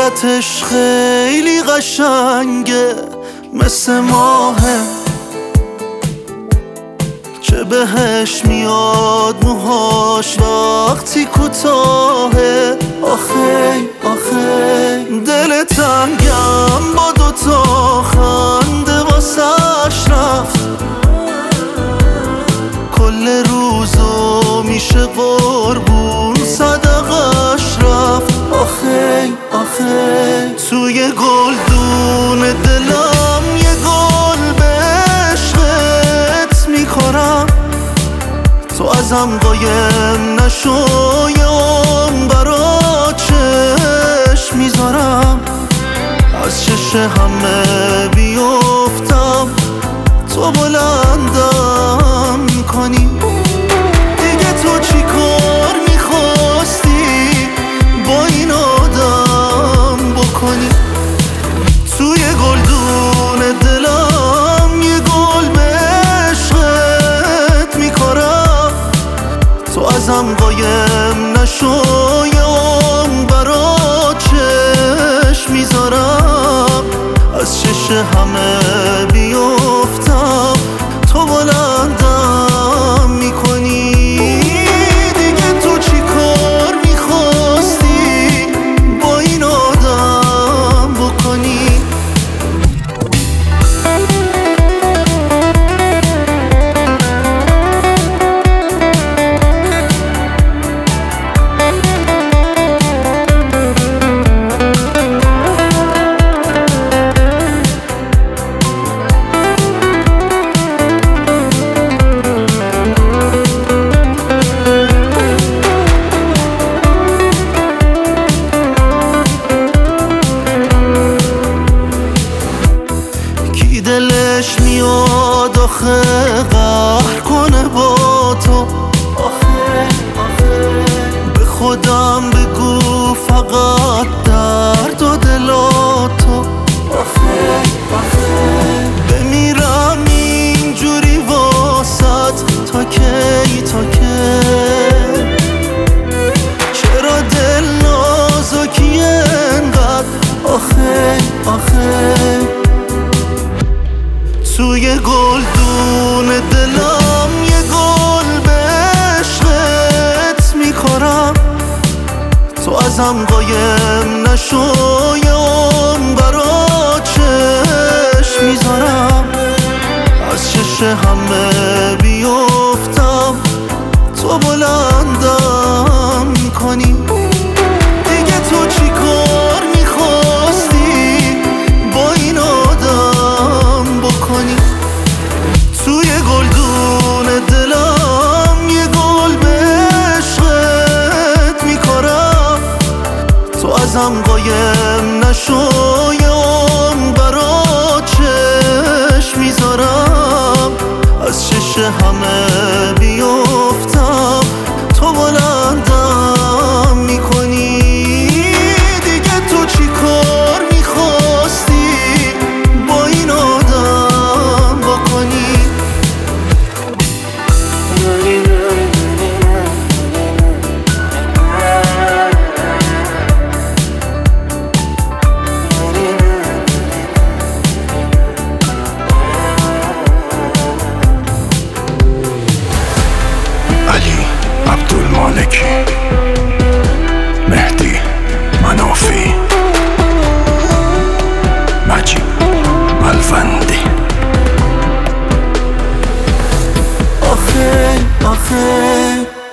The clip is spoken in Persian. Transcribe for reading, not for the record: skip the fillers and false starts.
صورتش خیلی قشنگه مثل ماهه، چه بهش میاد موهاش وقتی کوتاهه. آخه آخه دل تنگم با دوتا خنده واسش رفت، کل روزو میشه قربون صدقش رفت. آخه آخه توی گلدون دلم یه گل به عشقت میکنم، تو ازم قایم نشو یام برا چشم میذارم، از چش همه بیفتم تو بلندم میکنی. دیگه تو چی کار میخواستی با این آدم بکنی؟ توی گلدون دلم یه گل به عشقت میکارم، تو ازم قایم نشو یام برا چشم میذارم، از چش همه بیفتم تو بلندم میکنی. دیگه تو چی کار میخواستی با این آدم بکنی؟ دلش میاد آخه قهر کنه با تو. آخه آخه به خودم بگو فقط درد و دلاتو. آخه آخه بمیرم اینجوری واسط تا کی تا کی؟ چرا دل نازکی انقدر؟ آخه آخه توی گلدون دلم یه گل به عشقت میکارم، تو ازم قایم نشو یام برا چشم میذارم، از چش همه بیفتم تو بلندم میکنی. دیگه تو چی کار میخواستی با این آدم بکنی؟ توی گلدون دلم یه گل به عشقت میکارم، تو ازم قایم نشو یام برا چشم میذارم، از چش همه بیفتم تو بلندم میکنی. دیگه تو چی کار میخواستی با این آدم بکنی؟ علی عبدالمالکی، مهدی منافی، مجید ملوندی. آخه آخه